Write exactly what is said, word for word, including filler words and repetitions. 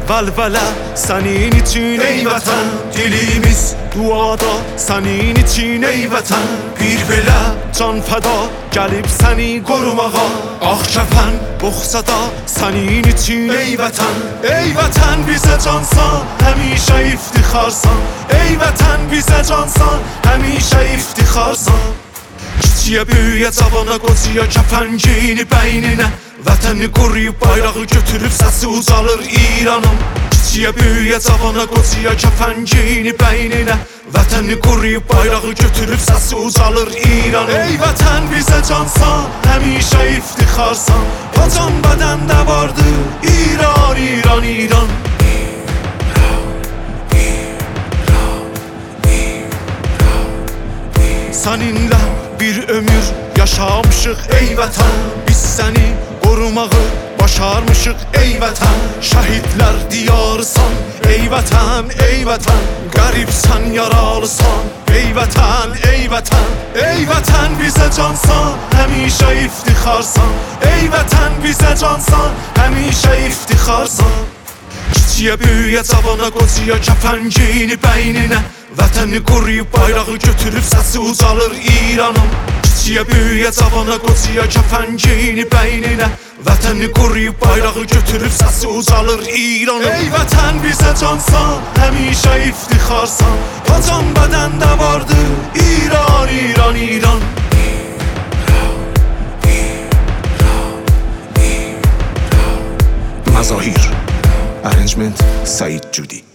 Velvele senin için ey vatan, dilimiz duada senin için ey vatan. Bir belə can fəda gəlib səni qorumağa, ağ kəfən boxsa da senin için ey vatan. Ey vatan bizə cansan, həmişə iftixarsan. Ey vatan bizə cansan, həmişə iftixarsan. Kiçiyə böyüyə cavana qocaya kəfən geyini bəyninə, vətəni qoruyub bayrağı götürüb səsi ucalır İranım. Kiçiyə böyüyə cavana qocaya kəfən geyini bəyninə, vətəni qoruyub bayrağı götürüb səsi ucalır İranım. Ey vətən bizə cansan, həmişə iftixarsan. O can bədəndə vardı İran, İran, İran. Səninlə bir ömür yaşamışıq ey vətən. Biz səni qorumağı başarmışıq ey vətən. Şəhidlər diyarısan ey vətən, ey vətən. Qəribsən, yaralısan ey vətən, ey vətən. Ey vətən bizə cansan, həmişə iftixarsan. Ey vətən bizə cansan, həmişə iftixarsan. Kiçiyə böyüyə cavana qocaya kəfən geyini bəyninə, vətəni qoruyub bayrağı götürüb səsi ucalır İranım. Kiçiyə böyüyə cavana qocaya kəfən geyini bəyninə, vətəni qoruyub bayrağı götürüb səsi ucalır İranım. Ey vətən bizə cansan, həmişə iftixarsan. O can bədəndə vardı İran, İran, İran. Mazahir Arrangement Said Judi.